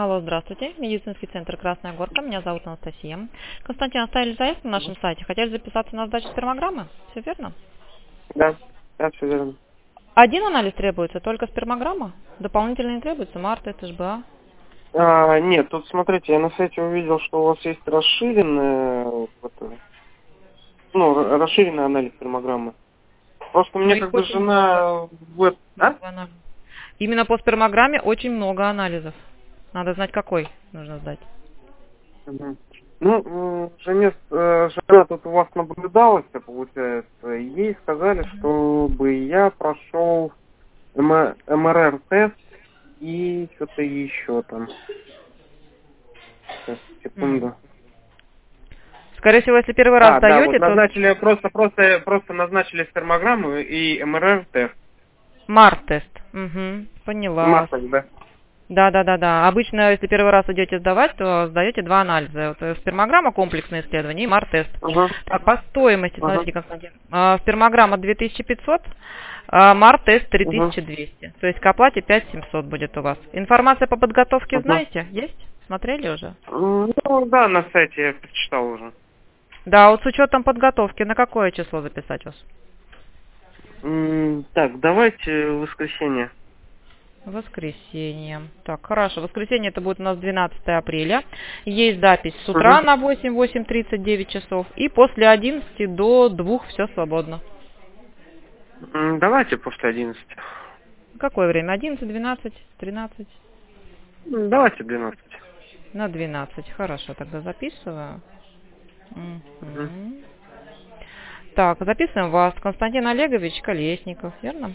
Алло, здравствуйте. Медицинский центр «Красная Горка». Меня зовут Анастасия. Константин, оставили заявку на нашем сайте. Хотели записаться на сдачу спермограммы? Все верно? Да, все верно. Один анализ требуется, только спермограмма? Дополнительные не требуются? МАР-тест, ШБА? Нет, тут смотрите, я на сайте увидел, что у вас есть расширенный, расширенный анализ спермограммы. Просто мне Но их как бы очень много. жена Много анализов. Именно по спермограмме очень много анализов. Надо знать, какой нужно сдать. Мгм. Жена тут у вас наблюдалась, получается. Ей сказали, чтобы я прошел МРР-тест и что-то еще там. Сейчас, секунду. Скорее всего, если первый раз Да, вот сдаете, то назначили, просто назначили спермограмму и МРР-тест. МАР-тест. Угу, поняла вас. Масок, да. Да. Обычно, если первый раз идете сдавать, то сдаете два анализа. Вот, спермограмма, комплексное исследование, и МАР-тест. Ага. Так, по стоимости, Ага. смотрите, Константин. Спермограмма 2500, МАР-тест Ага. 3200. То есть к оплате 5700 будет у вас. Информация по подготовке Ага. знаете? Есть? Смотрели уже? Да, на сайте я прочитал уже. Да, вот с учетом подготовки, на какое число записать вас? Так, давайте воскресенье. Воскресенье. Так, хорошо. Воскресенье это будет у нас 12 апреля. Есть запись с утра на 8:30, 9 часов. И после 11 до 2 все свободно. Давайте после 11. Какое время? 11, 12, 13? Давайте 12. На 12. Хорошо, тогда записываю. Так, записываем вас. Константин Олегович Колесников, верно?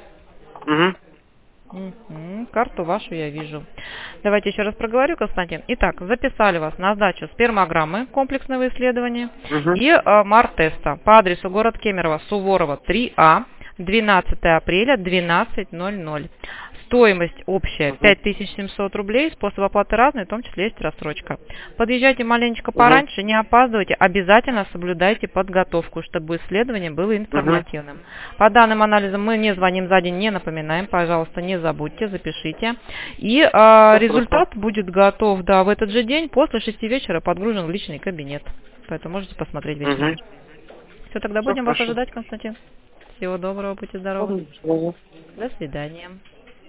Карту вашу я вижу. Давайте еще раз проговорю, Константин. Итак, записали вас на сдачу спермограммы комплексного исследования и МАР-теста по адресу город Кемерово, Суворова, 3А, 12 апреля, 12:00. Стоимость общая 5700 рублей, способ оплаты разный, в том числе есть рассрочка. Подъезжайте маленечко пораньше, не опаздывайте, обязательно соблюдайте подготовку, чтобы исследование было информативным. По данным анализам мы не звоним за день, не напоминаем, пожалуйста, не забудьте, запишите. И результат будет готов, да, в этот же день, после 6 вечера подгружен в личный кабинет. Поэтому можете посмотреть вечером. Все, тогда будем вас ожидать, Константин. Всего доброго, будьте здоровы. До свидания.